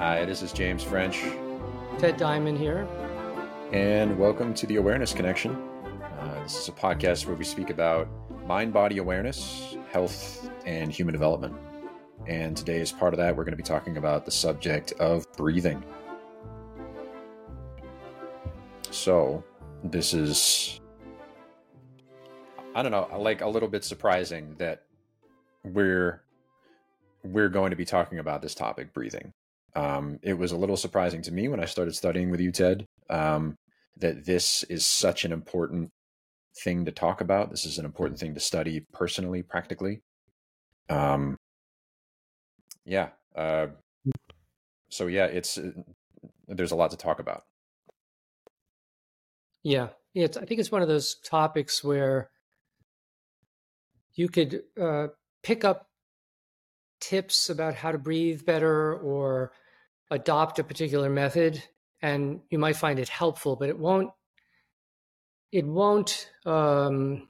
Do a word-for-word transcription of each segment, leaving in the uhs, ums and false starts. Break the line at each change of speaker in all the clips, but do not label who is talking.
Hi, this is James French.
Ted Diamond here.
And welcome to the Awareness Connection. Uh, this is a podcast where we speak about mind-body awareness, health, and human development. And today, as part of that, we're going to be talking about the subject of breathing. So, this is, I don't know, like a little bit surprising that we're we're going to be talking about this topic, breathing. Um, it was a little surprising to me when I started studying with you, Ted, um, that this is such an important thing to talk about. This is an important thing to study personally, practically. Um, yeah. Uh, so yeah, it's uh, there's a lot to talk about.
Yeah, it's, I think it's one of those topics where you could uh, pick up tips about how to breathe better or adopt a particular method, and you might find it helpful, but it won't. It won't um,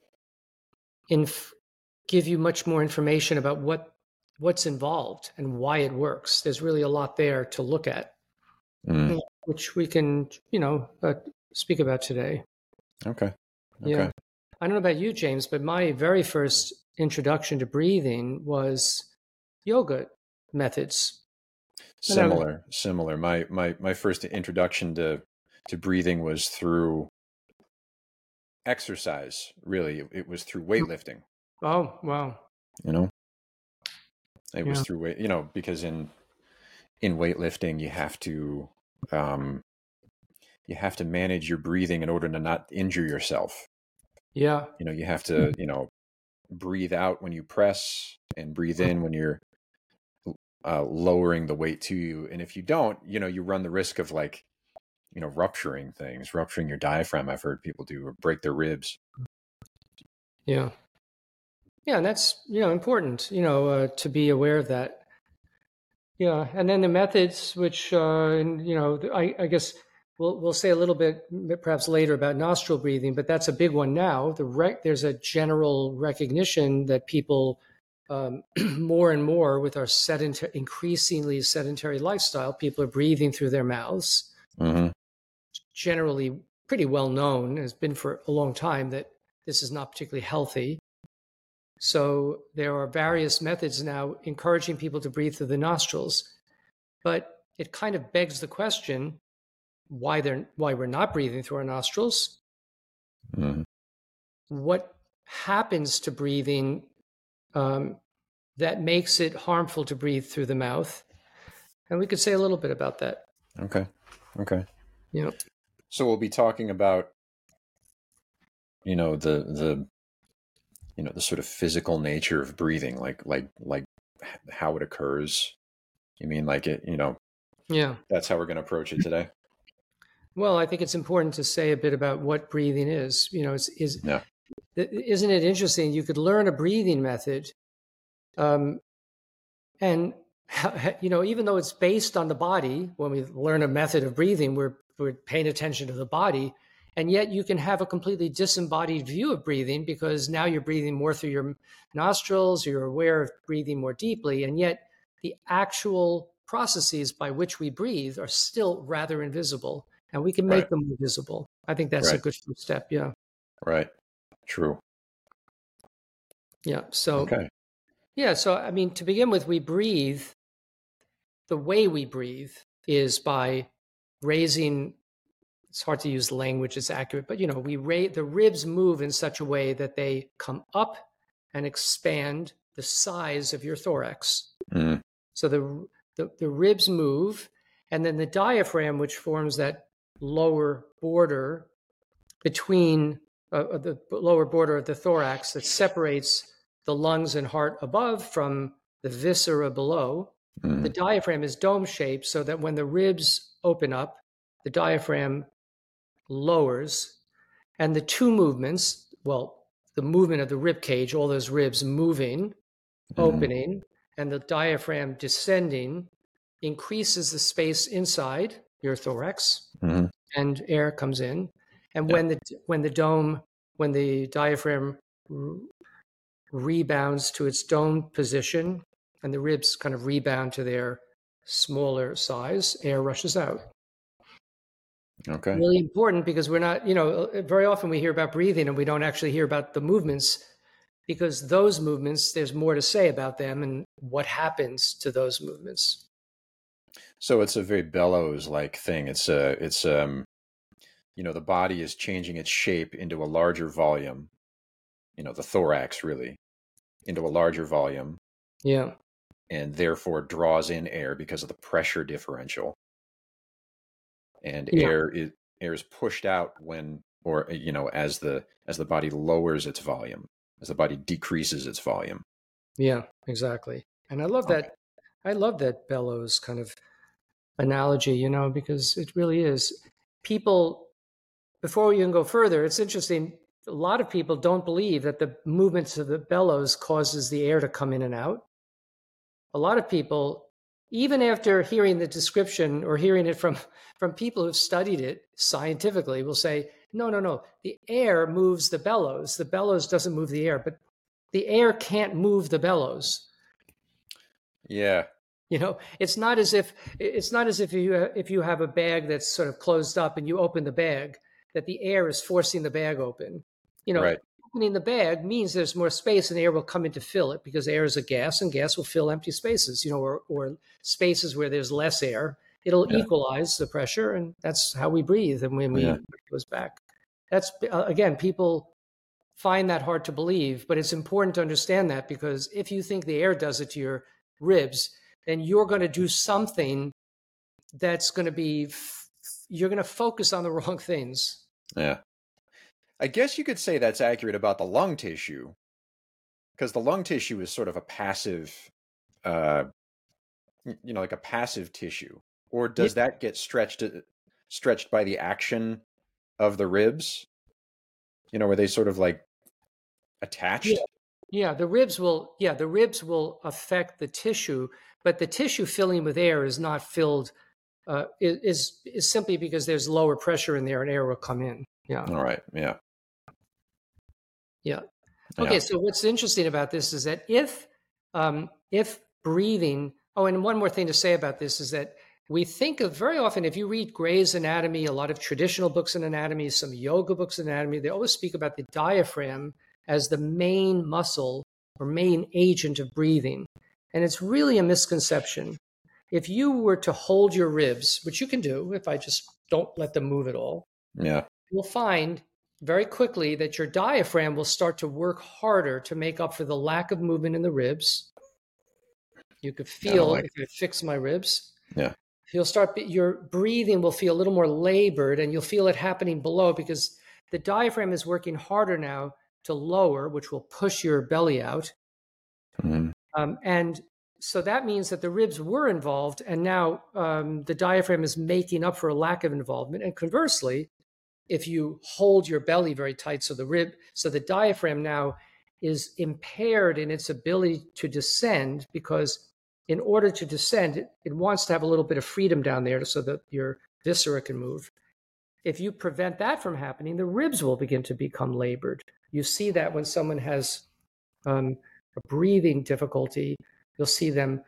inf- give you much more information about what what's involved and why it works. There's really a lot there to look at,
Mm.
which we can, you know, uh, speak about today.
Okay. Okay.
Yeah. I don't know about you, James, but my very first introduction to breathing was yoga methods.
Similar, similar. My my my first introduction to to breathing was through exercise. Really, it was through weightlifting.
Oh, wow.
You know, it
Yeah.
was through weight. You know, because in in weightlifting, you have to um, you have to manage your breathing in order to not injure yourself.
Yeah.
You know, you have to you know breathe out when you press and breathe in when you're uh, lowering the weight to you. And if you don't, you know, you run the risk of like, you know, rupturing things, rupturing your diaphragm. I've heard people do, or break their ribs.
Yeah. Yeah. And that's, you know, important, you know, uh, to be aware of that. Yeah. And then the methods, which, uh, and, you know, I, I guess we'll, we'll say a little bit perhaps later about nostril breathing, but that's a big one now. The rec- there's a general recognition that people um, more and more with our sedentary, increasingly sedentary lifestyle, people are breathing through their mouths.
Mm-hmm.
Generally pretty well known, has been for a long time, that this is not particularly healthy. So there are various methods now encouraging people to breathe through the nostrils, but it kind of begs the question why they're why we're not breathing through our nostrils.
Mm-hmm.
What happens to breathing um, that makes it harmful to breathe through the mouth? And we could say a little bit about that.
Okay. Okay.
You know.
So we'll be talking about, you know, the the you know the sort of physical nature of breathing, like like like how it occurs. You mean like it, you know?
Yeah.
That's how we're going to approach it today.
Well, I think it's important to say a bit about what breathing is. You know, is is
Yeah.
isn't it interesting? You could learn a breathing method, um, and you know, even though it's based on the body, when we learn a method of breathing, we're we're paying attention to the body, and yet you can have a completely disembodied view of breathing because now you're breathing more through your nostrils. You're aware of breathing more deeply, and yet the actual processes by which we breathe are still rather invisible, and we can make
Right.
them more visible. I think that's
Right.
a good first step. Yeah.
Right. True.
Yeah. So,
Okay.
yeah. So, I mean, to begin with, we breathe. The way we breathe is by raising. It's hard to use language that's accurate, but you know, we raise the ribs move in such a way that they come up and expand the size of your thorax.
Mm.
So the, the the ribs move, and then the diaphragm, which forms that lower border between uh, the lower border of the thorax that separates the lungs and heart above from the viscera below.
Mm.
The diaphragm is dome shaped so that when the ribs open up, the diaphragm lowers, and the two movements, well, the movement of the rib cage, all those ribs moving,
Mm.
opening, and the diaphragm descending, increases the space inside your thorax,
Mm-hmm.
and air comes in. And
Yeah.
when the when the dome, when the diaphragm re- rebounds to its dome position, and the ribs kind of rebound to their smaller size, air rushes out.
Okay.
Really important because we're not, you know, very often we hear about breathing and we don't actually hear about the movements, because those movements, there's more to say about them and what happens to those movements.
So it's a very bellows-like thing. It's a, it's um, you know, the body is changing its shape into a larger volume. You know, the thorax really into a larger volume.
Yeah.
And therefore draws in air because of the pressure differential. And
Yeah.
air is air is pushed out when, or you know, as the as the body lowers its volume, as the body decreases its volume.
Yeah, exactly. And I love
Okay.
that. I love that bellows kind of analogy, you know, because it really is. People, before we even go further, it's interesting. A lot of people don't believe that the movements of the bellows causes the air to come in and out. A lot of people, even after hearing the description or hearing it from, from people who've studied it scientifically, will say, no, no, no, the air moves the bellows. The bellows doesn't move the air, but the air can't move the bellows.
Yeah.
You know, it's not as if it's not as if you if you have a bag that's sort of closed up and you open the bag, that the air is forcing the bag open. You know,
Right.
opening the bag means there's more space and air will come in to fill it, because air is a gas and gas will fill empty spaces, you know, or, or spaces where there's less air. It'll
Yeah.
equalize the pressure, and that's how we breathe. And when we
Yeah.
when it goes back, that's uh, again, people find that hard to believe, but it's important to understand that, because if you think the air does it to your ribs, then you're going to do something that's going to be, you're going to focus on the wrong things.
Yeah. I guess you could say that's accurate about the lung tissue, because the lung tissue is sort of a passive, uh, you know, like a passive tissue. Or does
Yeah.
that get stretched, uh, stretched by the action of the ribs? You know, where they sort of like attached?
Yeah. Yeah, the ribs will, yeah, the ribs will affect the tissue, but the tissue filling with air is not filled, uh, is is simply because there's lower pressure in there and air will come in. Yeah.
All right. Yeah.
Yeah.
Yeah.
Okay, so what's interesting about this is that if um, if breathing, oh, and one more thing to say about this is that we think of very often, if you read Gray's Anatomy, a lot of traditional books in anatomy, some yoga books in anatomy, they always speak about the diaphragm as the main muscle or main agent of breathing. And it's really a misconception. If you were to hold your ribs, which you can do if I just don't let them move at all,
Yeah.
you'll find very quickly that your diaphragm will start to work harder to make up for the lack of movement in the ribs. You could
I don't
feel,
like
if I fix my ribs,
Yeah.
you'll start, your breathing will feel a little more labored, and you'll feel it happening below, because the diaphragm is working harder now to lower, which will push your belly out.
Mhm.
Um, and so that means that the ribs were involved, and now um, the diaphragm is making up for a lack of involvement. And conversely, if you hold your belly very tight, so the rib, so the diaphragm now is impaired in its ability to descend, because in order to descend, it, it wants to have a little bit of freedom down there so that your viscera can move. If you prevent that from happening, the ribs will begin to become labored. You see that when someone has um, a breathing difficulty, you'll see them,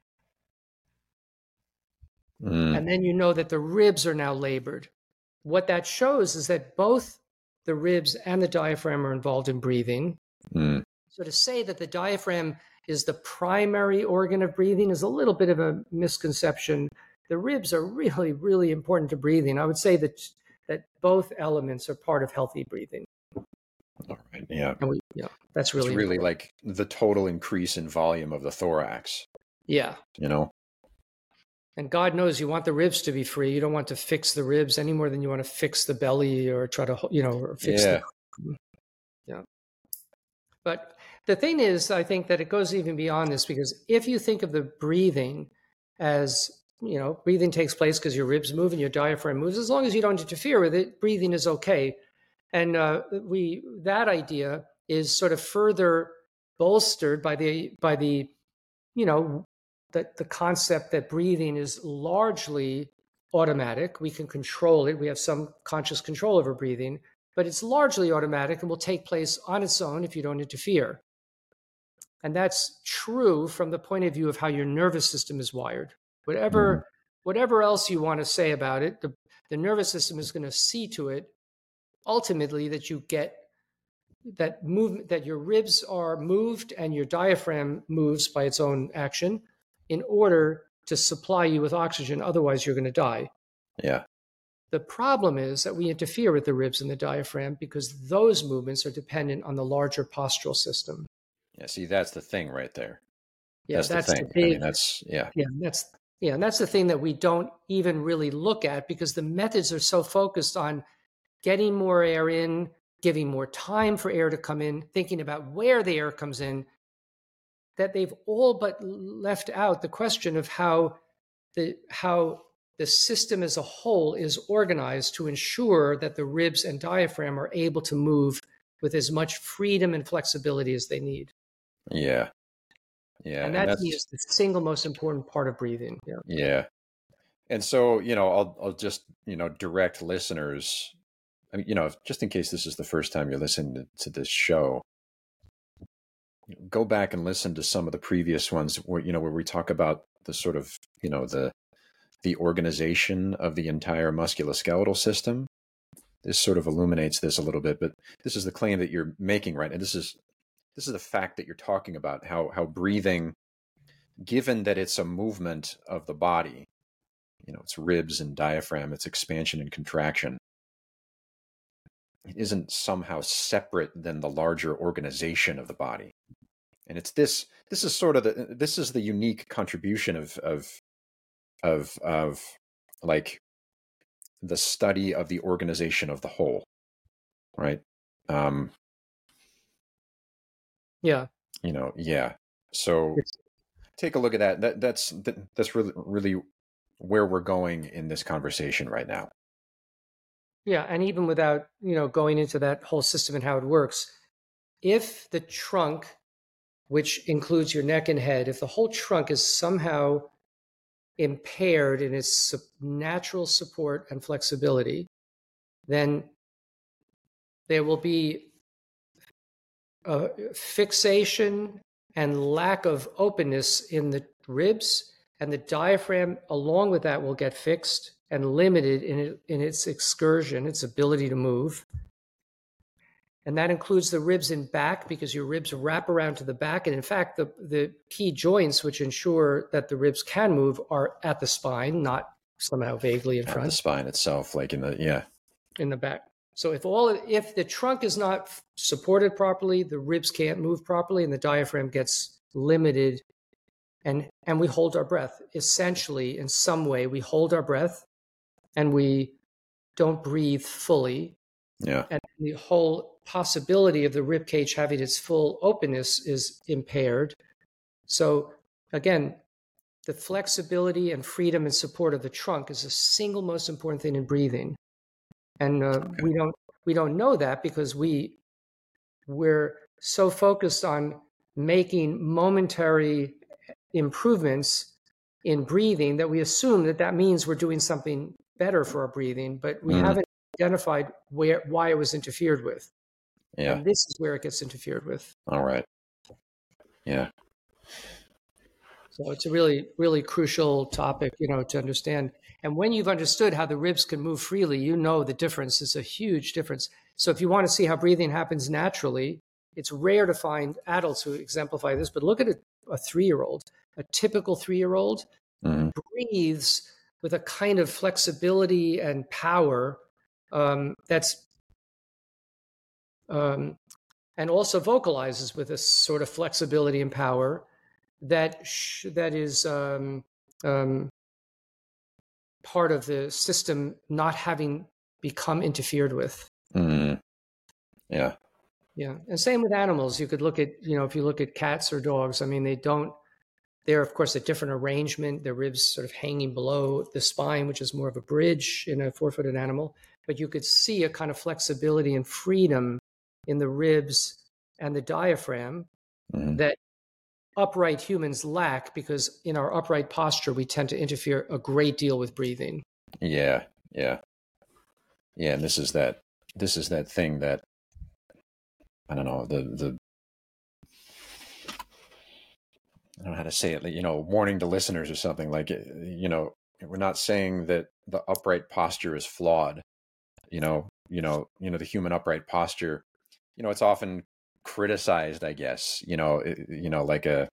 Mm.
and then you know that the ribs are now labored. What that shows is that both the ribs and the diaphragm are involved in breathing.
Mm.
So to say that the diaphragm is the primary organ of breathing is a little bit of a misconception. The ribs are really, really important to breathing. I would say that that both elements are part of healthy breathing.
All right. Yeah.
And we, yeah, that's really
It's really
important.
like the total increase in volume of the thorax,
Yeah.
you know?
And God knows you want the ribs to be free. You don't want to fix the ribs any more than you want to fix the belly or try to, you know, or fix
Yeah.
the, yeah. But the thing is, I think that it goes even beyond this, because if you think of the breathing as, you know, breathing takes place because your ribs move and your diaphragm moves, as long as you don't interfere with it, breathing is okay. And uh, we, that idea is sort of further bolstered by the, by the, you know, that the concept that breathing is largely automatic. We can control it. We have some conscious control over breathing, but it's largely automatic and will take place on its own if you don't interfere. And that's true from the point of view of how your nervous system is wired. Whatever,
Mhm.
whatever else you want to say about it, the, the nervous system is going to see to it ultimately that you get that movement, that your ribs are moved and your diaphragm moves by its own action in order to supply you with oxygen. Otherwise, you're going to die.
Yeah.
The problem is that we interfere with the ribs and the diaphragm because those movements are dependent on the larger postural system.
Yeah. See, that's the thing right there.
Yeah,
That's the
that's the
thing. I mean,
big,
that's, yeah.
yeah, that's, yeah, and that's the thing that we don't even really look at because the methods are so focused on getting more air in, giving more time for air to come in, thinking about where the air comes in, that they've all but left out the question of how the how the system as a whole is organized to ensure that the ribs and diaphragm are able to move with as much freedom and flexibility as they need.
Yeah. Yeah.
And
And
that to me
that's,
is the single most important part of breathing. Yeah.
yeah. And so, you know, I'll, I'll just, you know, direct listeners. I mean, you know, just in case this is the first time you're listening to, to this show, go back and listen to some of the previous ones where, you know, where we talk about the sort of, you know, the, the organization of the entire musculoskeletal system. This sort of illuminates this a little bit, but this is the claim that you're making, right? And this is, this is the fact that you're talking about how, how breathing, given that it's a movement of the body, you know, it's ribs and diaphragm, it's expansion and contraction, it isn't somehow separate than the larger organization of the body. And it's this, this is sort of the, this is the unique contribution of, of, of, of like the study of the organization of the whole, right? Um,
Yeah.
you know, yeah. So
It's,
take a look at that. That that's that, that's really really where we're going in this conversation right now.
yeah. And even without, you know, going into that whole system and how it works, if the trunk, which includes your neck and head, if the whole trunk is somehow impaired in its natural support and flexibility, then there will be a fixation and lack of openness in the ribs, and the diaphragm along with that will get fixed and limited in, it, in its excursion, its ability to move. And that includes the ribs in back because your ribs wrap around to the back. And in fact, the, the key joints which ensure that the ribs can move are at the spine, not somehow vaguely in
At the
front,
spine itself, like in the yeah,
in the back. So if all if the trunk is not supported properly, the ribs can't move properly, and the diaphragm gets limited, and and we hold our breath. Essentially, in some way, we hold our breath, and we don't breathe fully,
yeah,
and the whole possibility of the rib cage having its full openness is impaired. So again, the flexibility and freedom and support of the trunk is the single most important thing in breathing. And uh,
okay.
we don't we don't know that because we we're so focused on making momentary improvements in breathing that we assume that that means we're doing something better for our breathing, but we
Mm,
haven't identified where why it was interfered with.
yeah.
And this is where it gets interfered with.
All right. Yeah.
So it's a really, really crucial topic, you know, to understand. And when you've understood how the ribs can move freely, you know the difference is a huge difference. So if you want to see how breathing happens naturally, it's rare to find adults who exemplify this, but look at a, a three-year-old. A typical three-year-old
Mm,
breathes with a kind of flexibility and power um, that's um, and also vocalizes with a sort of flexibility and power that sh- that is um, um, part of the system not having become interfered with.
mm, yeah.
Yeah, and same with animals. You could look at, you know, if you look at cats or dogs, I mean, they don't. They're of course a different arrangement. Their ribs sort of hanging below the spine, which is more of a bridge in a four-footed animal. But you could see a kind of flexibility and freedom in the ribs and the diaphragm
Mm,
that upright humans lack because in our upright posture, we tend to interfere a great deal with breathing.
yeah. Yeah. Yeah. And this is that. This is that thing that I don't know. The the I don't know how to say it, like, you know, warning to listeners or something like, you know, we're not saying that the upright posture is flawed. You know, you know, you know, the human upright posture, you know, it's often criticized, I guess, you know, it, you know, like a,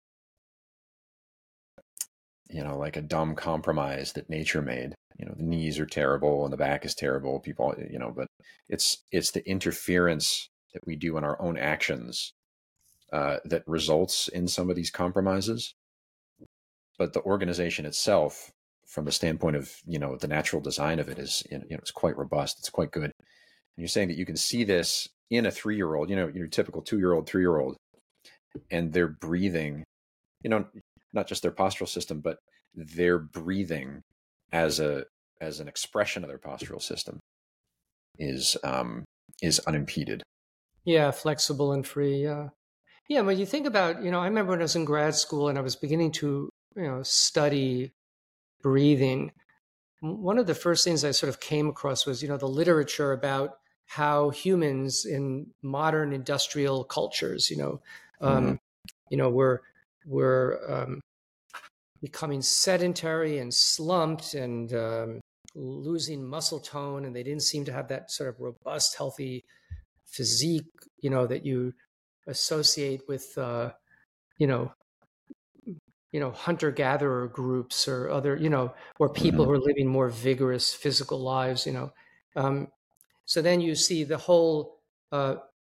you know, like a dumb compromise that nature made. You know, the knees are terrible and the back is terrible. People, you know, but it's it's the interference that we do in our own actions uh, that results in some of these compromises. But the organization itself, from the standpoint of, you know, the natural design of it, is, you know, it's quite robust. It's quite good. And you're saying that you can see this in a three-year-old, you know, your typical two-year-old, three-year-old, and they're breathing, you know, not just their postural system, but their breathing as a as an expression of their postural system is um, is unimpeded.
Yeah, flexible and free. Yeah, yeah. When you think about, you know, I remember when I was in grad school and I was beginning to, you know, study breathing. One of the first things I sort of came across was, you know, the literature about how humans in modern industrial cultures, you know, um,
Mm-hmm.
you know, were were um, becoming sedentary and slumped and um, losing muscle tone, and they didn't seem to have that sort of robust, healthy physique, you know, that you associate with, uh, you know, you know, hunter-gatherer groups or other, you know, or people
Mm-hmm.
who are living more vigorous physical lives, you know. Um, so then you see the whole uh,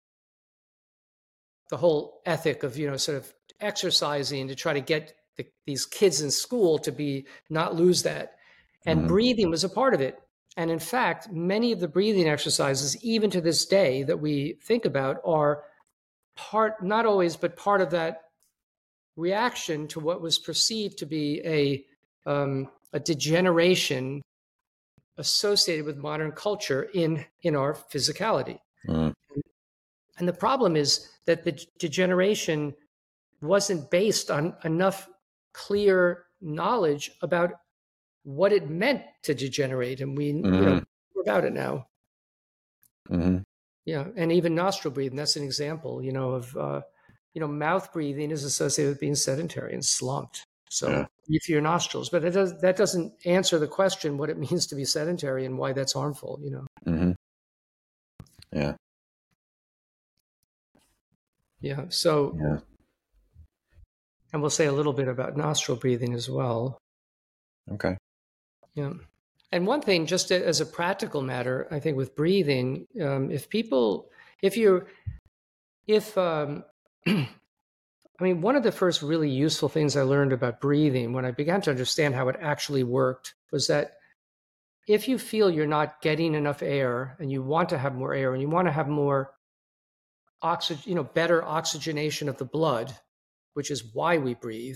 the whole ethic of, you know, sort of exercising to try to get the, these kids in school to be not lose that, and
Mm-hmm.
breathing was a part of it. And in fact, many of the breathing exercises, even to this day, that we think about are part, not always, but part of that reaction to what was perceived to be a um, a degeneration associated with modern culture in in our physicality.
Mm-hmm.
And the problem is that the degeneration wasn't based on enough clear knowledge about what it meant to degenerate, and we, you know,
Mm-hmm.
more about it now.
Mm-hmm.
Yeah, and even nostril breathing, that's an example, you know, of uh, you know, mouth breathing is associated with being sedentary and slumped.
Yeah.
So breathe through your nostrils, but it does, that doesn't answer the question what it means to be sedentary and why that's harmful, you know.
Mm-hmm. Yeah.
Yeah. So,
Yeah.
and we'll say a little bit about nostril breathing as well.
Okay.
Yeah. And one thing, just as a practical matter, I think with breathing, um, if people, if you're, if, um, I mean, one of the first really useful things I learned about breathing when I began to understand how it actually worked was that if you feel you're not getting enough air and you want to have more air and you want to have more oxygen, you know, better oxygenation of the blood, which is why we breathe,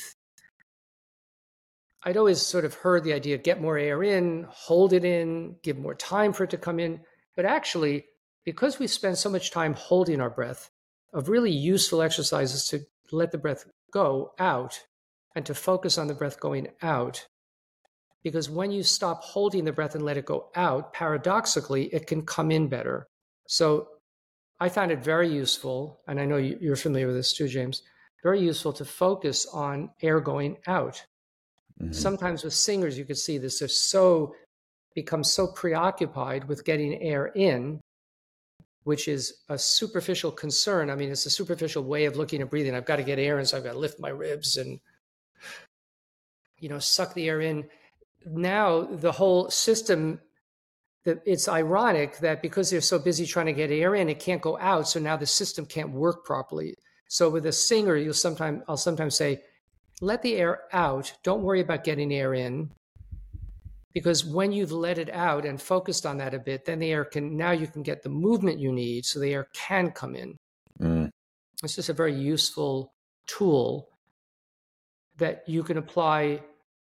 I'd always sort of heard the idea, get more air in, hold it in, give more time for it to come in. But actually, because we spend so much time holding our breath, of really useful exercises to let the breath go out and to focus on the breath going out. Because when you stop holding the breath and let it go out, paradoxically, it can come in better. So I found it very useful, and I know you're familiar with this too, James, very useful to focus on air going out.
Mm-hmm.
Sometimes with singers, you could see this, they're so, become so preoccupied with getting air in, which is a superficial concern. I mean, it's a superficial way of looking at breathing. I've got to get air in, so I've got to lift my ribs and, you know, suck the air in. Now the whole system, it's ironic that because they're so busy trying to get air in, it can't go out. So now the system can't work properly. So with a singer, you'll sometimes, I'll sometimes say, let the air out. Don't worry about getting air in. Because when you've let it out and focused on that a bit, then the air can, now you can get the movement you need so the air can come in.
Mm.
It's just a very useful tool that you can apply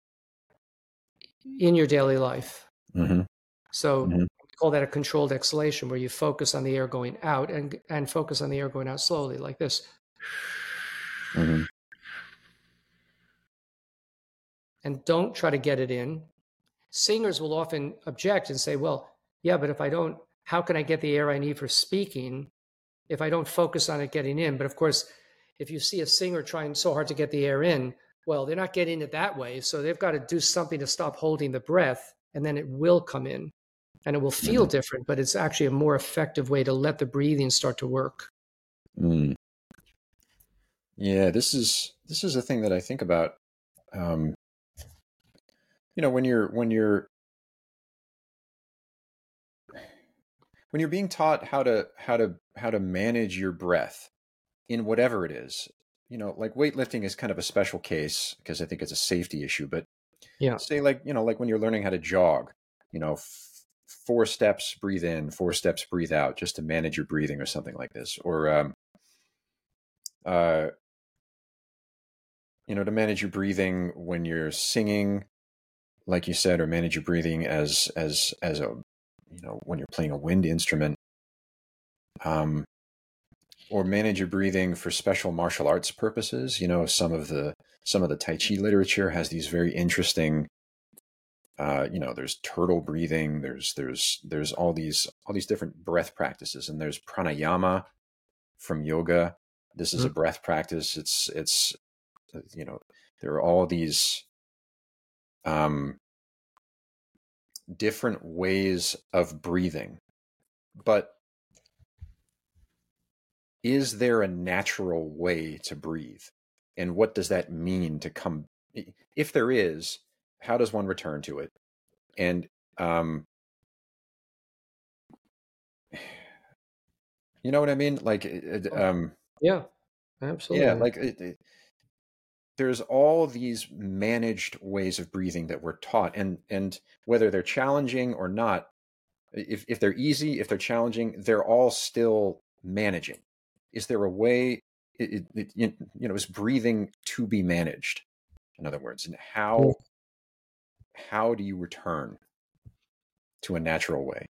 in your daily life.
Mm-hmm.
So
Mm-hmm.
call that a controlled exhalation, where you focus on the air going out and, and focus on the air going out slowly, like this.
Mm-hmm.
And don't try to get it in. Singers will often object and say, well, yeah, but if I don't, how can I get the air I need for speaking if I don't focus on it getting in? But of course, if you see a singer trying so hard to get the air in, Well, they're not getting it that way. So they've got to do something to stop holding the breath, and then it will come in and it will feel
Mhm.
different, but it's actually a more effective way to let the breathing start to work.
Mm. Yeah, this is this is a thing that I think about. Um, you know, when you're when you're when you're being taught how to how to how to manage your breath in whatever it is, you know, like weightlifting is kind of a special case because I think it's a safety issue. But
Yeah.
say like, you know, like when you're learning how to jog, you know, f- four steps, breathe in, four steps, breathe out, just to manage your breathing or something like this. Or, um, uh, you know, to manage your breathing when you're singing, like you said, or manage your breathing as, as, as a, you know, when you're playing a wind instrument, um, or manage your breathing for special martial arts purposes. You know, some of the, some of the Tai Chi literature has these very interesting, uh, you know, there's turtle breathing, there's there's there's all these all these different breath practices, and there's pranayama from yoga. This is a
Mhm.
breath practice. It's it's uh, you know, there are all these um, different ways of breathing, but is there a natural way to breathe, and what does that mean to come? If there is, how does one return to it? And um, you know what I mean? Like, it-
Oh,
um,
yeah,
yeah,
absolutely.
like it, it- there's all these managed ways of breathing that we're taught, and and whether they're challenging or not, if if they're easy, if they're challenging, they're all still managing. Is there a way? It, it, it, you know, is breathing to be managed? In other words, and
Yeah.
how how do you return to a natural way?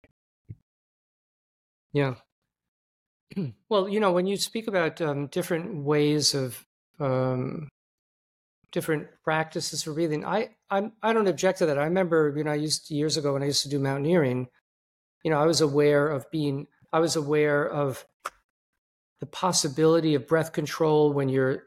Yeah. Well, you know, when you speak about um, different ways of um, different practices for breathing, I I'm, I don't object to that. I remember, you know, I used years ago when I used to do mountaineering. You know, I was aware of being, I was aware of the possibility of breath control when you're,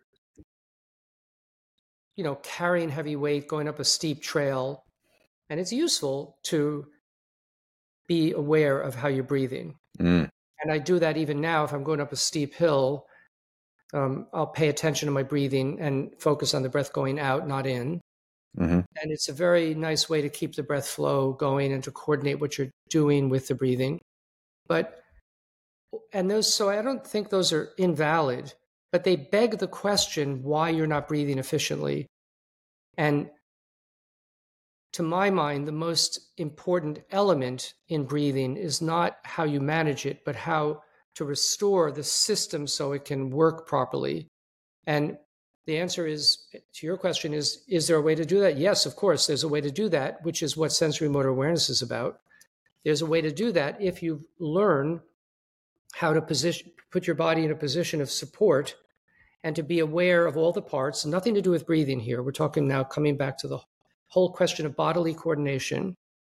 you know, carrying heavy weight, going up a steep trail, and it's useful to be aware of how you're breathing.
Mm,
And I do that even now if I'm going up a steep hill. Um, I'll pay attention to my breathing and focus on the breath going out, not in.
hmm
And it's a very nice way to keep the breath flow going and to coordinate what you're doing with the breathing. But, and those, so I don't think those are invalid, but they beg the question why you're not breathing efficiently. And to my mind, the most important element in breathing is not how you manage it, but how to restore the system so it can work properly. And the answer is to your question is is there a way to do that? Yes, of course, there's a way to do that, which is what sensory motor awareness is about. There's a way to do that if you learn how to position put your body in a position of support and to be aware of all the parts, nothing to do with breathing here. We're talking now coming back to the whole question of bodily coordination.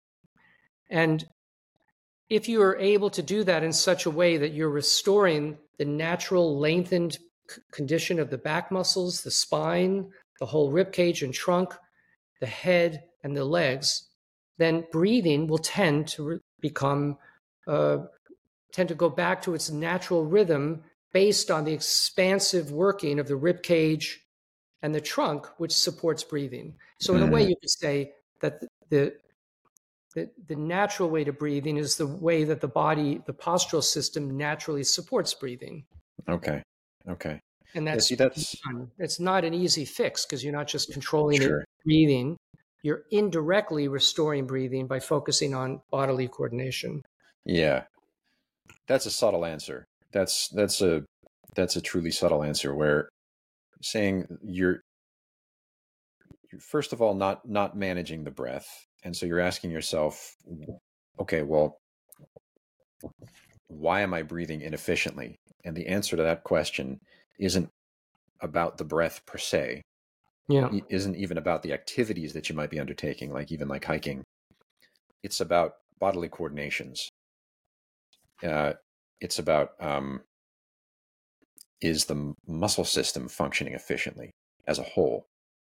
And if you are able to do that in such a way that you're restoring the natural lengthened c- condition of the back muscles, the spine, the whole rib cage and trunk, the head, and the legs, then breathing will tend to re- become, uh, tend to go back to its natural rhythm based on the expansive working of the rib cage and the trunk, which supports breathing. So, in a way,
mm,
you could say that the the, the natural way to breathing is the way that the body, the postural system naturally supports breathing.
okay, okay.
And
Yeah,
that's
see, that's
one. It's not an easy fix because you're not just controlling it,
sure.
breathing. You're indirectly restoring breathing by focusing on bodily coordination.
Yeah, that's a subtle answer. That's that's a that's a truly subtle answer where saying you're, you're first of all not not managing the breath, and so you're asking yourself, okay, well, why am I breathing inefficiently? And the answer to that question isn't about the breath per se.
Yeah.
It isn't even about the activities that you might be undertaking, like even like hiking. It's about bodily coordinations. Uh, it's about um, is the muscle system functioning efficiently as a whole?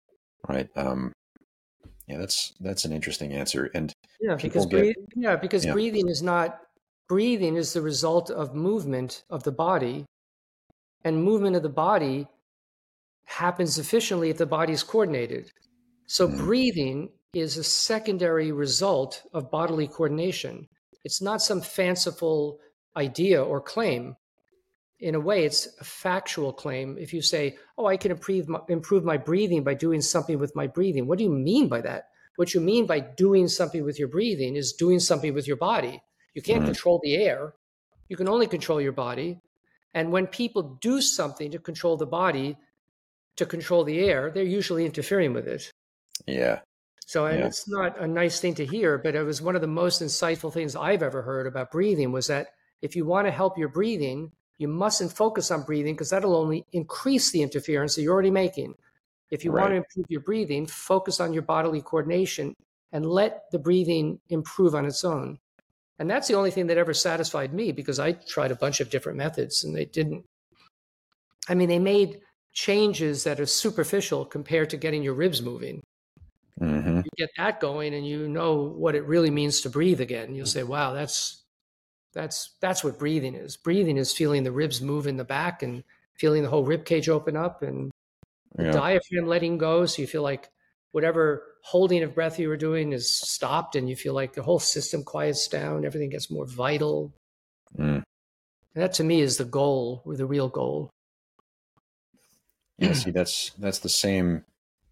Right. Um, yeah, that's that's an interesting answer. And
Yeah, because
people get,
breathe, yeah, because
yeah.
breathing is not breathing is the result of movement of the body, and movement of the body happens efficiently if the body is coordinated. So
Mm,
breathing is a secondary result of bodily coordination. It's not some fanciful idea or claim. In a way, it's a factual claim. If you say, "Oh, I can improve my, improve my breathing by doing something with my breathing," what do you mean by that? What you mean by doing something with your breathing is doing something with your body. You can't
mm,
control the air. You can only control your body. And when people do something to control the body, to control the air, they're usually interfering with it.
yeah.
So, and
Yeah.
it's not a nice thing to hear, but it was one of the most insightful things I've ever heard about breathing was that if you want to help your breathing, you mustn't focus on breathing because that'll only increase the interference that you're already making. If you want
Right.
to improve your breathing, focus on your bodily coordination and let the breathing improve on its own. And that's the only thing that ever satisfied me because I tried a bunch of different methods and they didn't. I mean, they made changes that are superficial compared to getting your ribs moving.
Hmm.
You get that going and you know what it really means to breathe again. You'll say, wow, that's that's that's what breathing is. Breathing is feeling the ribs move in the back and feeling the whole rib cage open up and the
Yeah.
diaphragm letting go. So you feel like whatever holding of breath you were doing is stopped and you feel like the whole system quiets down, everything gets more vital.
Mm.
And that to me is the goal, or the real goal.
Yeah. See, that's that's the same.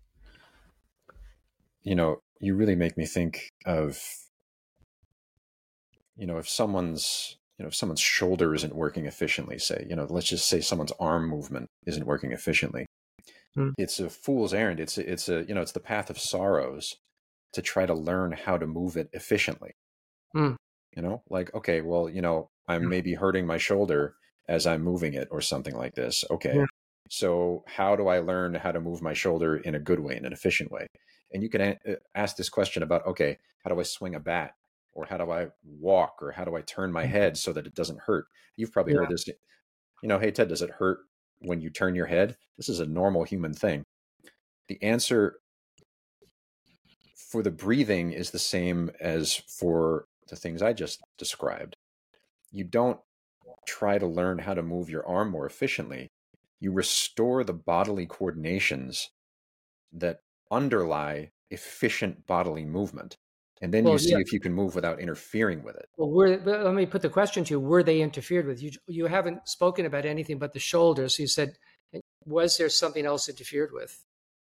You know, you really make me think of, you know, if someone's, you know, if someone's shoulder isn't working efficiently, say, you know, let's just say someone's arm movement isn't working efficiently.
Mm.
It's a fool's errand. It's a, it's a, you know, it's the path of sorrows to try to learn how to move it efficiently.
Mm.
You know, like, okay, well, you know, I'm maybe hurting my shoulder as I'm moving it or something like this. Okay.
Yeah.
So how do I learn how to move my shoulder in a good way, in an efficient way? And you can a- ask this question about, okay, how do I swing a bat? Or how do I walk? Or how do I turn my head so that it doesn't hurt? You've probably
Yeah.
heard this, you know, hey, Ted, does it hurt when you turn your head? This is a normal human thing. The answer for the breathing is the same as for the things I just described. You don't try to learn how to move your arm more efficiently. You restore the bodily coordinations that underlie efficient bodily movement. And then you
Well, yeah.
see if you can move without interfering with it.
Well, were, but let me put the question to you: were they interfered with? You you haven't spoken about anything but the shoulders. So you said, was there something else interfered with?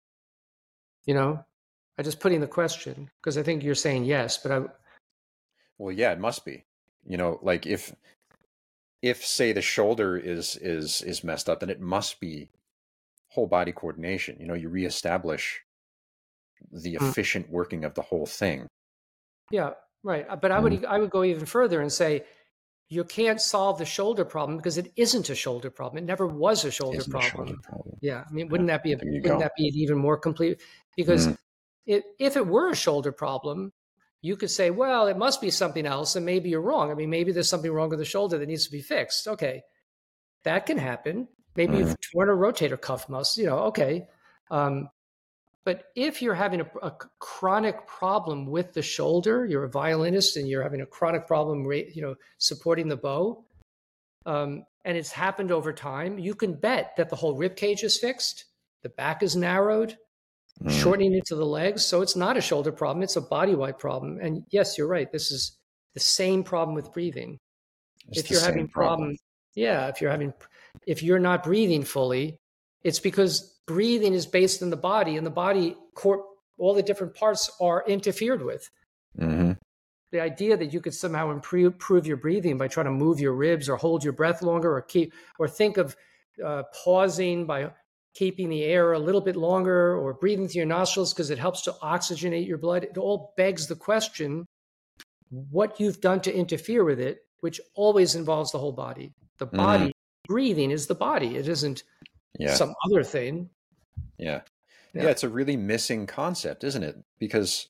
You know, I just put in the question because I think you're saying yes, but I
Well, yeah, it must be. You know, like if if say the shoulder is is is messed up, then it must be whole body coordination. You know, you reestablish the
mm,
efficient working of the whole thing.
yeah, right. But I
Mm.
would I would go even further and say you can't solve the shoulder problem because it isn't a shoulder problem. It never was a shoulder
Isn't a shoulder
problem.
problem.
Yeah, I mean,
Yeah,
wouldn't that be a,
there you
wouldn't
go.
that be even more complete? Because
Mm.
it, if it were a shoulder problem, you could say, well, it must be something else, and maybe you're wrong. I mean, maybe there's something wrong with the shoulder that needs to be fixed. Okay, that can happen. Maybe
Mm.
you've torn a rotator cuff muscle. You know, okay. Um, but if you're having a, a chronic problem with the shoulder, you're a violinist and you're having a chronic problem, you know, supporting the bow, um, and it's happened over time, you can bet that the whole rib cage is fixed, the back is narrowed,
Mm.
shortening into the legs. So it's not a shoulder problem, it's a body wide problem. And yes, you're right. This is the same problem with breathing.
It's
If
the
you're
same
having
problem.
problem, yeah, if you're having if you're not breathing fully, it's because breathing is based in the body and the body core all the different parts are interfered with.
Hmm.
The idea that you could somehow improve, improve your breathing by trying to move your ribs or hold your breath longer or keep or think of uh, pausing by keeping the air a little bit longer or breathing through your nostrils because it helps to oxygenate your blood. It all begs the question what you've done to interfere with it, which always involves the whole body. The
Hmm.
body breathing is the body. It isn't
Yeah.
some other thing.
Yeah. Yeah.
Yeah.
It's a really missing concept, isn't it? Because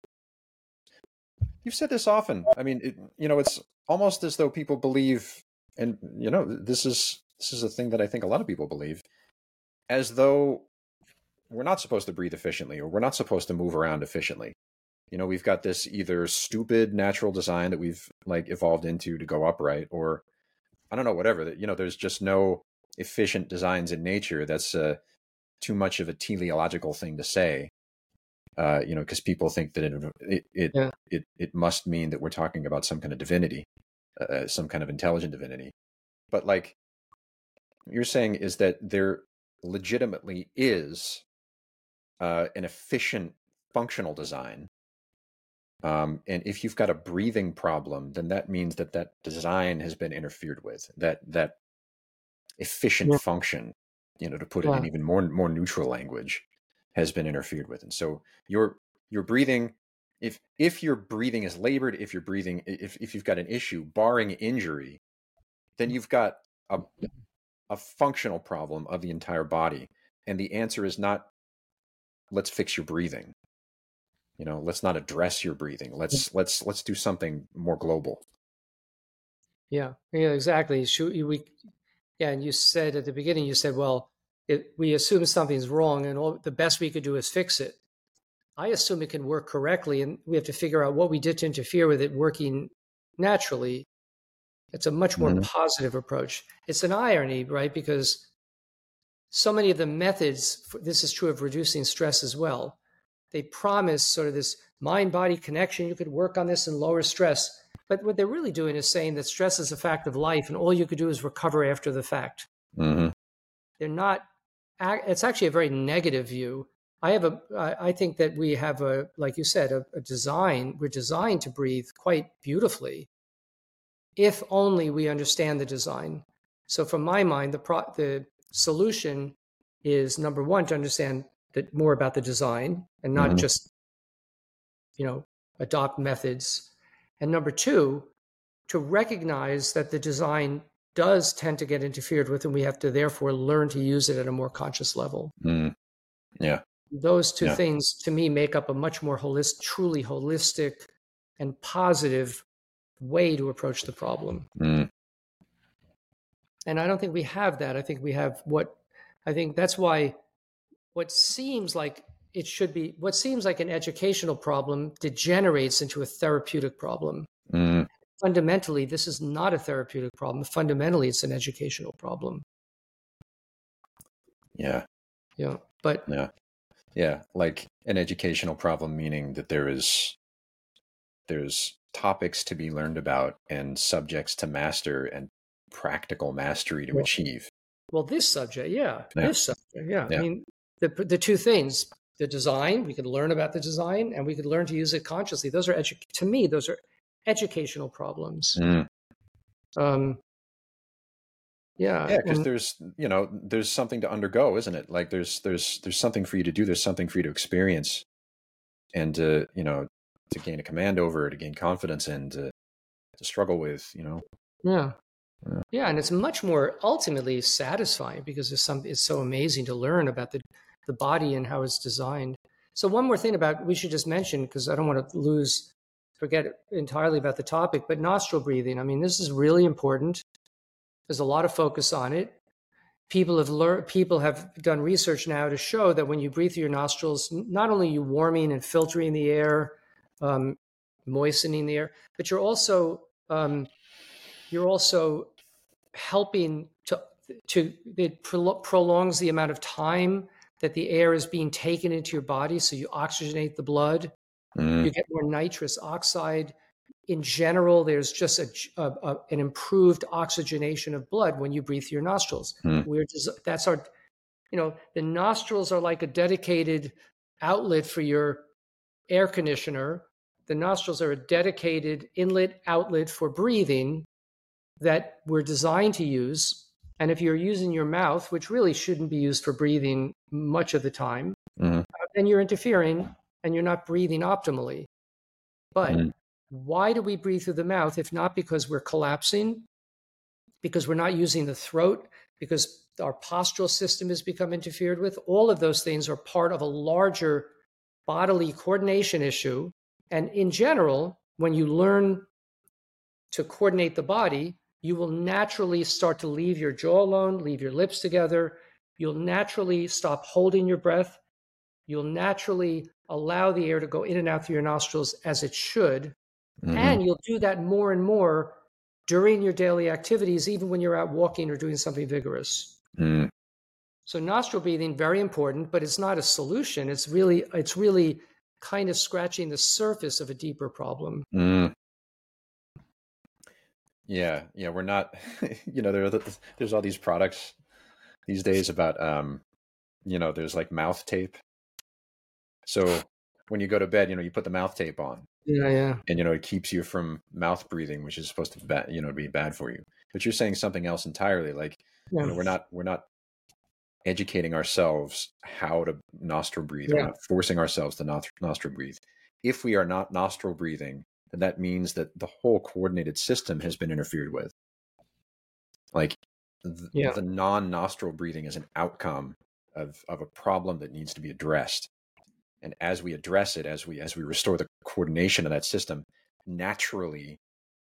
you've said this often. I mean, it, you know, it's almost as though people believe, and you know, this is this is a thing that I think a lot of people believe, as though we're not supposed to breathe efficiently, or we're not supposed to move around efficiently. You know, we've got this either stupid natural design that we've like evolved into to go upright, or I don't know, whatever. That, you know, there's just no efficient designs in nature. That's uh, too much of a teleological thing to say. Uh, you know, because people think that it it it,
Yeah.
it it must mean that we're talking about some kind of divinity, uh, some kind of intelligent divinity. But like you're saying is that there legitimately is uh, an efficient functional design. Um, and if you've got a breathing problem, then that means that that design has been interfered with. That that efficient
Yeah.
function, you know, to put it
Yeah.
in even more more neutral language, has been interfered with. And so your your breathing, if if your breathing is labored, if you're breathing, if if you've got an issue, barring injury, then you've got a a functional problem of the entire body. And the answer is not, let's fix your breathing. You know, let's not address your breathing. Let's let's let's do something more global.
Yeah. Yeah. Exactly. Should we? Yeah. And you said at the beginning, you said, well, it, we assume something's wrong, and all the best we could do is fix it. I assume it can work correctly, and we have to figure out what we did to interfere with it working naturally. It's a much more
Mhm.
positive approach. It's an irony, right? Because so many of the methods, for, this is true of reducing stress as well, they promise sort of this mind-body connection. You could work on this and lower stress. But what they're really doing is saying that stress is a fact of life, and all you could do is recover after the fact.
Mm-hmm.
They're not, it's actually a very negative view. I have a, I think that we have a, like you said, a, a design, we're designed to breathe quite beautifully, if only we understand the design. So from my mind, the pro, the solution is, number one, to understand that more about the design and not
Mhm.
just, you know, adopt methods. And number two, to recognize that the design does tend to get interfered with, and we have to therefore learn to use it at a more conscious level.
Mm. Yeah.
Those two
Yeah.
things, to me, make up a much more holistic, truly holistic and positive way to approach the problem.
Mm.
And I don't think we have that. I think we have what, I think that's why what seems like it should be, what seems like an educational problem degenerates into a therapeutic problem.
Mm.
Fundamentally, this is not a therapeutic problem. Fundamentally, it's an educational problem.
Yeah.
Yeah. But
Yeah. Yeah. Like an educational problem, meaning that there is, there's topics to be learned about and subjects to master and practical mastery to
well,
achieve.
well, this subject, yeah,
Yeah.
this subject, yeah.
Yeah.
I mean, the the two things, the design, we could learn about the design, and we could learn to use it consciously. Those are, edu- to me, those are educational problems.
Mm.
Um, yeah.
Yeah, because
And
there's, you know, there's something to undergo, isn't it? Like there's there's there's something for you to do. There's something for you to experience, and to, you know, to gain a command over, to gain confidence in, to to struggle with, you know.
yeah.
Yeah.
Yeah. And it's much more ultimately satisfying because there's some, it's so amazing to learn about the, the body and how it's designed. So one more thing about, we should just mention, because I don't want to lose, forget entirely about the topic, but nostril breathing. I mean, this is really important. There's a lot of focus on it. People have learned, people have done research now to show that when you breathe through your nostrils, not only are you warming and filtering the air, um, moistening the air, but you're also, um, you're also helping to, to it prolongs the amount of time that the air is being taken into your body. So you oxygenate the blood,
Mm.
you get more nitrous oxide. In general, there's just a, a, a, an improved oxygenation of blood when you breathe through your nostrils.
Mm.
We're just, that's our, you know, the nostrils are like a dedicated outlet for your air conditioner. The nostrils are a dedicated inlet outlet for breathing that we're designed to use. And if you're using your mouth, which really shouldn't be used for breathing much of the time,
Mm.
then you're interfering and you're not breathing optimally. But
Mm.
why do we breathe through the mouth if not because we're collapsing, because we're not using the throat, because our postural system has become interfered with? All of those things are part of a larger bodily coordination issue. And in general, when you learn to coordinate the body, you will naturally start to leave your jaw alone, leave your lips together. You'll naturally stop holding your breath. you'll naturally allow the air to go in and out through your nostrils as it should.
Mm-hmm.
And you'll do that more and more during your daily activities, even when you're out walking or doing something vigorous.
Mm.
So nostril breathing, very important, but it's not a solution. It's really, it's really kind of scratching the surface of a deeper problem.
Mm. Yeah, yeah, we're not, you know, there are the, there's all these products these days about, um, you know, there's like mouth tape. So when you go to bed, you know, you put the mouth tape on.
Yeah, yeah.
And, you know, it keeps you from mouth breathing, which is supposed to be bad, you know, be bad for you. But you're saying something else entirely. Like,
yeah.
you know, we're not, we're not educating ourselves how to nostril breathe.
Yeah.
We're not forcing ourselves to not, nostril breathe. If we are not nostril breathing, then that means that the whole coordinated system has been interfered with. Like th-
Yeah.
the non-nostril breathing is an outcome of, of a problem that needs to be addressed. And as we address it, as we as we restore the coordination of that system, naturally,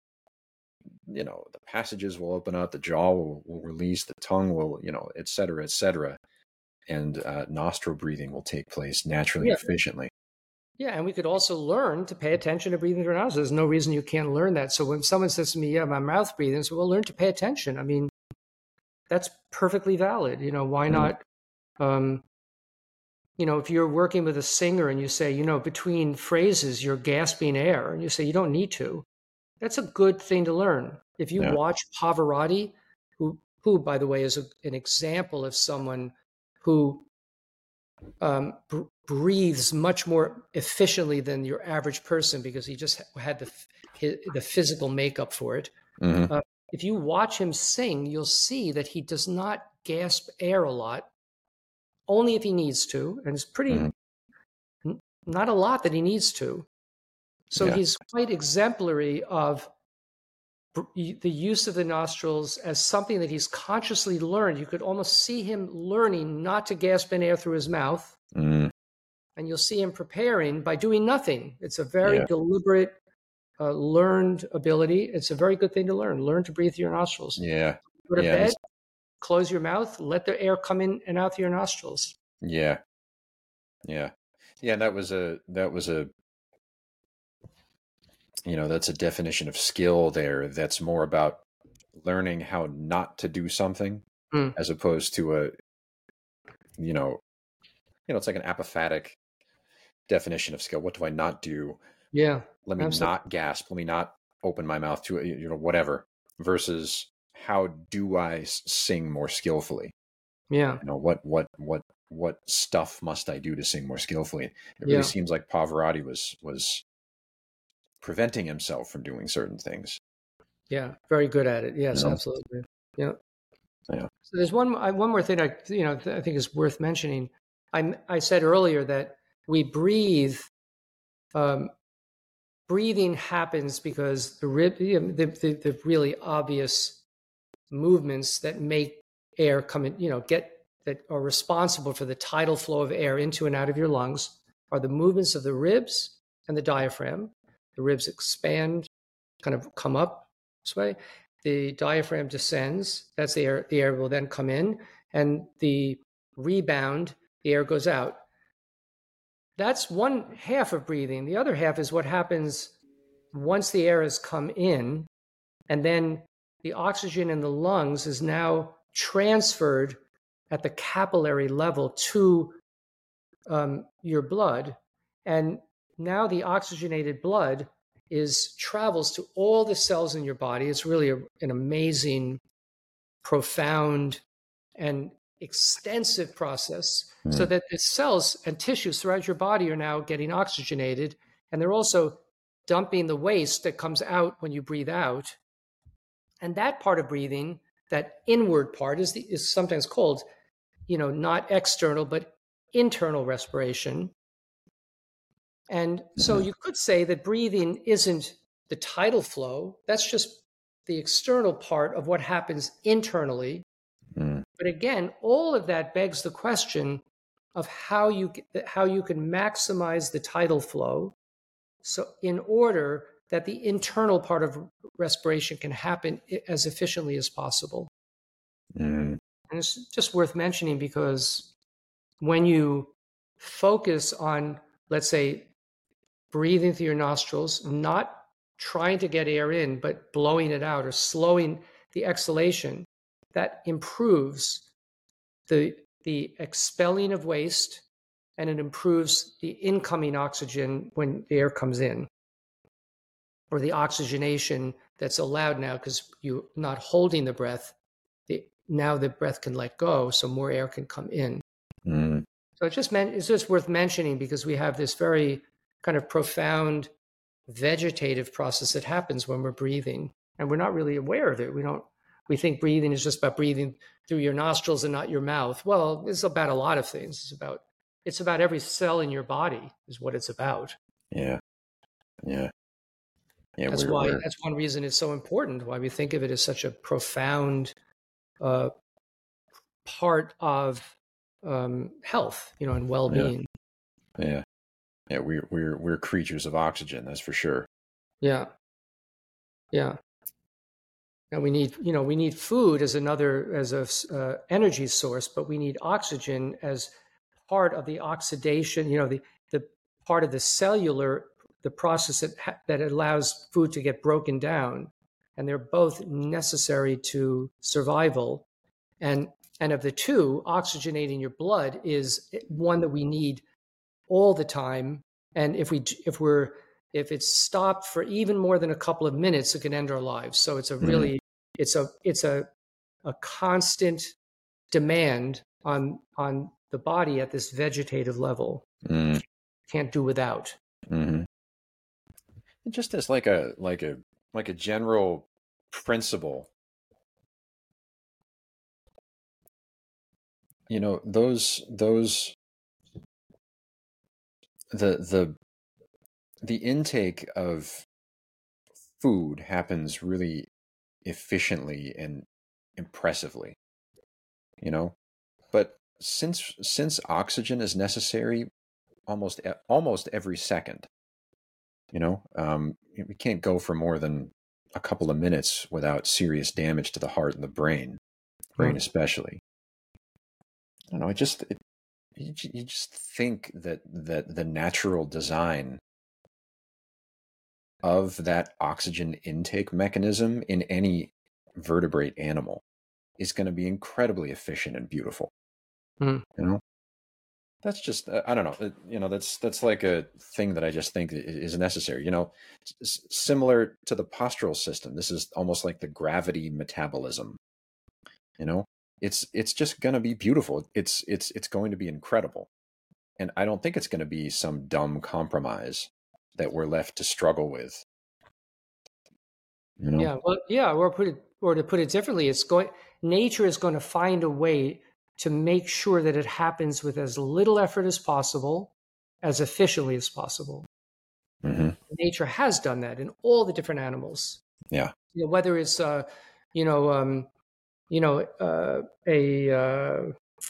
you know, the passages will open up, the jaw will, will release, the tongue will, you know, et cetera, et cetera. And uh, nostril breathing will take place naturally
Yeah.
and efficiently.
Yeah, and we could also learn to pay attention to breathing through our nostrils. There's no reason you can't learn that. So when someone says to me, yeah, my mouth breathing, so well, learn to pay attention. I mean, that's perfectly valid. You know, why
Mm.
not? Um, you know, if you're working with a singer and you say, you know, between phrases, you're gasping air, and you say, you don't need to, that's a good thing to learn. If you
Yeah.
watch Pavarotti, who, who, by the way, is a, an example of someone who um, br- breathes much more efficiently than your average person because he just had the, his, the physical makeup for it.
Mm-hmm.
Uh, if you watch him sing, you'll see that he does not gasp air a lot, only if he needs to, and it's pretty
Mm-hmm.
n- not a lot that he needs to. So
Yeah.
he's quite exemplary of br- the use of the nostrils as something that he's consciously learned. You could almost see him learning not to gasp in air through his mouth,
Mm.
and you'll see him preparing by doing nothing. It's a very
Yeah.
deliberate, uh, learned ability. It's a very good thing to learn. Learn to breathe through your nostrils.
Yeah.
Go to
Yeah.
bed,
This-
close your mouth, let the air come in and out through your nostrils.
Yeah. Yeah. Yeah. That was a, that was a, you know, that's a definition of skill there. That's more about learning how not to do something
Mm.
as opposed to a, you know, you know, it's like an apophatic definition of skill. What do I not do?
Yeah.
Let me
Absolutely.
not gasp. Let me not open my mouth to it, you know, whatever, versus how do I s- sing more skillfully?
Yeah.
You know, what, what, what, what stuff must I do to sing more skillfully? It really
Yeah.
seems like Pavarotti was, was preventing himself from doing certain things.
Yeah. Very good at it. Yes,
You know?
absolutely. Yeah.
Yeah.
So there's one I- one more thing I you know I think is worth mentioning. I I said earlier that we breathe. Um, breathing happens because the rib you know, the, the the really obvious movements that make air come in, you know, get that are responsible for the tidal flow of air into and out of your lungs are the movements of the ribs and the diaphragm. The ribs expand, kind of come up this way. The diaphragm descends. That's the air. The air will then come in, and the rebound, the air goes out. That's one half of breathing. The other half is what happens once the air has come in, and then the oxygen in the lungs is now transferred at the capillary level to um, your blood. And now the oxygenated blood is travels to all the cells in your body. It's really a, an amazing, profound, and extensive process,
Mm.
so that the cells and tissues throughout your body are now getting oxygenated, and they're also dumping the waste that comes out when you breathe out. And that part of breathing, that inward part, is, the, is sometimes called, you know, not external, but internal respiration. And so
Mhm.
you could say that breathing isn't the tidal flow. That's just the external part of what happens internally.
Mm.
But again, all of that begs the question of how you how you can maximize the tidal flow, so in order that the internal part of respiration can happen as efficiently as possible.
Mm.
And it's just worth mentioning because when you focus on, let's say, breathing through your nostrils, not trying to get air in, but blowing it out or slowing the exhalation, that improves the, the expelling of waste, and it improves the incoming oxygen when the air comes in, or the oxygenation that's allowed now because you're not holding the breath. The, now the breath can let go, so more air can come in.
Mm.
So it's just, it's just worth mentioning because we have this very kind of profound vegetative process that happens when we're breathing, and we're not really aware of it. We don't. We think breathing is just about breathing through your nostrils and not your mouth. Well, it's about a lot of things. It's about it's about every cell in your body is what it's about.
Yeah, yeah, yeah.
That's
We're,
why.
we're
That's one reason it's so important. Why we think of it as such a profound uh, part of um, health, you know, and well-being.
yeah, yeah, yeah. We're we're we're creatures of oxygen. That's for sure.
Yeah, yeah. And we need, you know, we need food as another, as a uh, energy source, but we need oxygen as part of the oxidation, you know, the, the part of the cellular, the process that, ha- that allows food to get broken down. And they're both necessary to survival. And, and of the two, oxygenating your blood is one that we need all the time. And if we, if we're, if it's stopped for even more than a couple of minutes, it can end our lives. So it's a really, mm. it's a, it's a, a constant demand on, on the body at this vegetative level.
Mm.
Can't do without.
Mm-hmm. Just as like a, like a, like a general principle, you know, those, those, the, the, the intake of food happens really efficiently and impressively, you know, but since since oxygen is necessary almost almost every second, you know, um, we can't go for more than a couple of minutes without serious damage to the heart and the brain, brain mm. especially. I don't know. I just it, you, you just think that that the natural design of that oxygen intake mechanism in any vertebrate animal is going to be incredibly efficient and beautiful. Mm. You know, that's just, I don't know, you know, that's, that's like a thing that I just think is necessary, you know, S- similar to the postural system. This is almost like the gravity metabolism, you know, it's, it's just going to be beautiful. It's, it's, it's going to be incredible. And I don't think it's going to be some dumb compromise that we're left to struggle with. You know?
Yeah, well, yeah, or put it, or to put it differently, it's going. Nature is going to find a way to make sure that it happens with as little effort as possible, as efficiently as possible. Mm-hmm. Nature has done that in all the different animals.
Yeah,
you know, whether it's uh, you know, um, you know, uh, a uh,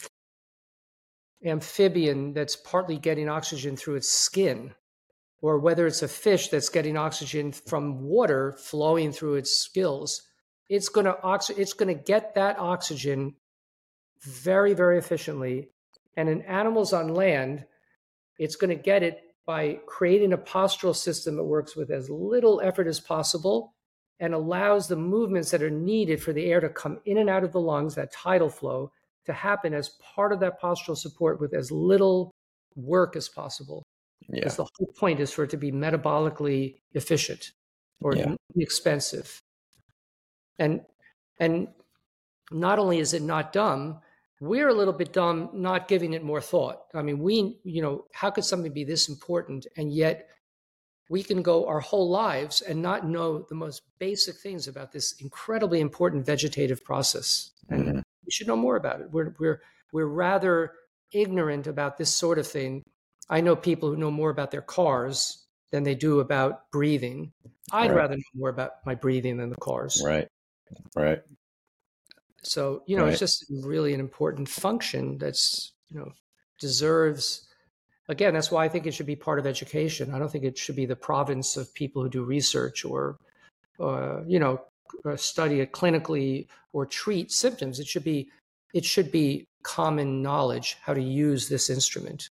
amphibian that's partly getting oxygen through its skin, or whether it's a fish that's getting oxygen from water flowing through its gills, it's going to oxy- it's going to get that oxygen very, very efficiently. And in animals on land, it's going to get it by creating a postural system that works with as little effort as possible and allows the movements that are needed for the air to come in and out of the lungs, that tidal flow, to happen as part of that postural support with as little work as possible.
Yeah.
Because the whole point is for it to be metabolically efficient or
yeah.
inexpensive. And and not only is it not dumb, we're a little bit dumb not giving it more thought. I mean, we, you know, how could something be this important and yet we can go our whole lives and not know the most basic things about this incredibly important vegetative process? And mm-hmm. we should know more about it. We're we're we're rather ignorant about this sort of thing. I know people who know more about their cars than they do about breathing. I'd right. rather know more about my breathing than the cars.
Right, right.
So, you know, right. it's just really an important function that's, you know, deserves, again, that's why I think it should be part of education. I don't think it should be the province of people who do research or, uh, you know, study it clinically or treat symptoms. It should be, it should be common knowledge how to use this instrument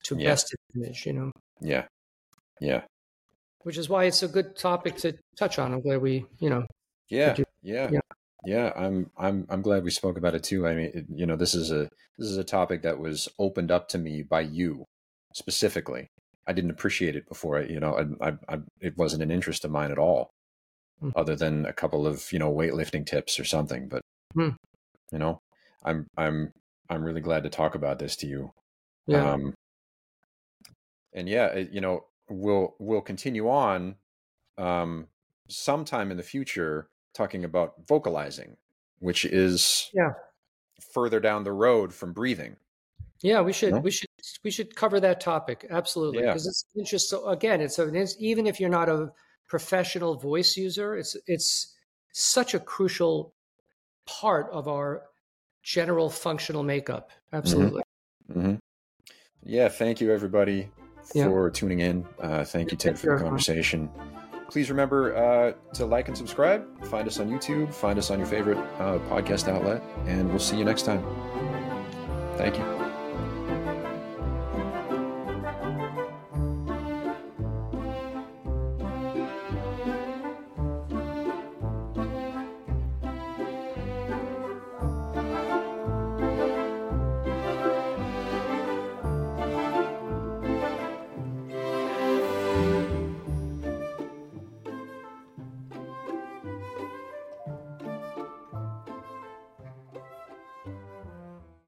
to
Yeah.
best image, you know,
Yeah. Yeah.
which is why it's a good topic to touch on. I'm glad we, you know,
Yeah.
could do-
Yeah.
yeah.
Yeah. I'm, I'm, I'm glad we spoke about it too. I mean, it, you know, this is a, this is a topic that was opened up to me by you specifically. I didn't appreciate it before. You know, I, I, I it wasn't an interest of mine at all,
Mhm.
other than a couple of, you know, weightlifting tips or something. But,
Hmm.
you know, I'm, I'm, I'm really glad to talk about this to you.
Yeah.
Um, and yeah, it, you know, we'll, we'll continue on, um, sometime in the future talking about vocalizing, which is
Yeah.
further down the road from breathing.
Yeah, we should
No?
we should we should cover that topic absolutely
Yeah.
because it's interesting. So again, it's, a, it's even if you're not a professional voice user, it's it's such a crucial part of our general functional makeup. Absolutely.
Mm-hmm. Yeah. Thank you, everybody,
Yeah.
for tuning in. Uh, thank you, Tim,
Thank
for the
you.
conversation. Please remember uh, to like and subscribe. Find us on YouTube. Find us on your favorite uh, podcast outlet. And we'll see you next time. Thank you.